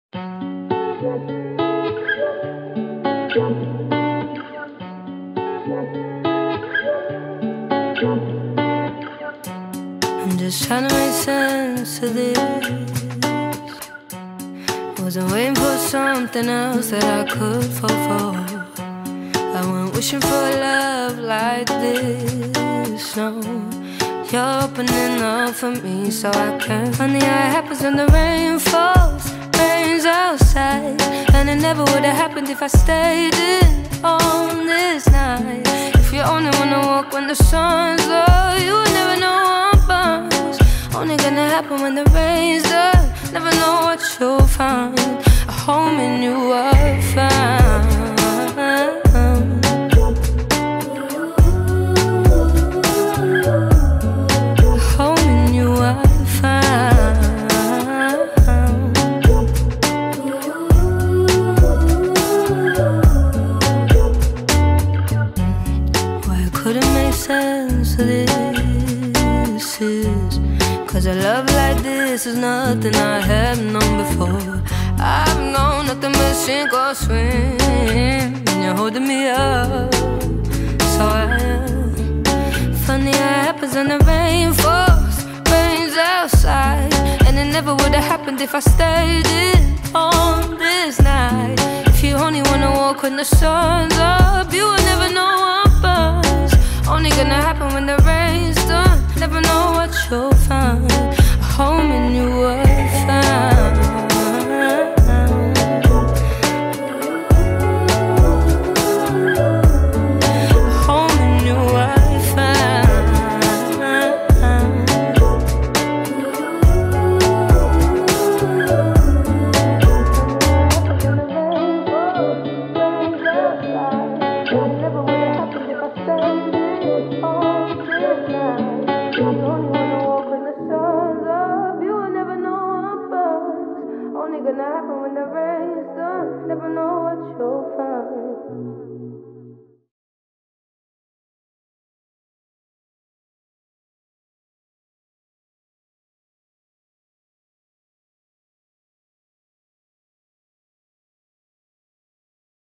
I'm just trying to make sense of this. Wasn't waiting for something else that I could fall for. I went wishing for a love like this. No, you're opening up for me so I can. Funny how it happens when the rain falls, rains outside. And it never would have happened if I stayed in on this night. If you only wanna walk when the sun's low, you would never know I'm bummed. Only gonna happen when the rain's done. Never know what you'll find. A home in you I'll find. A home in you I'll find. Why couldn't make sense of this is 'cause a love like this is nothing I have known before. I've known nothing but sink or swim, and you're holding me up, so I am. Funny how it happens when the rain falls, rains outside. And it never would have happened if I stayed in on this night. If you only wanna walk when the sun's up, you will never know I'm buzzed. Only gonna happen when the rain's done. Never know what you'll find. A home in you I'll find.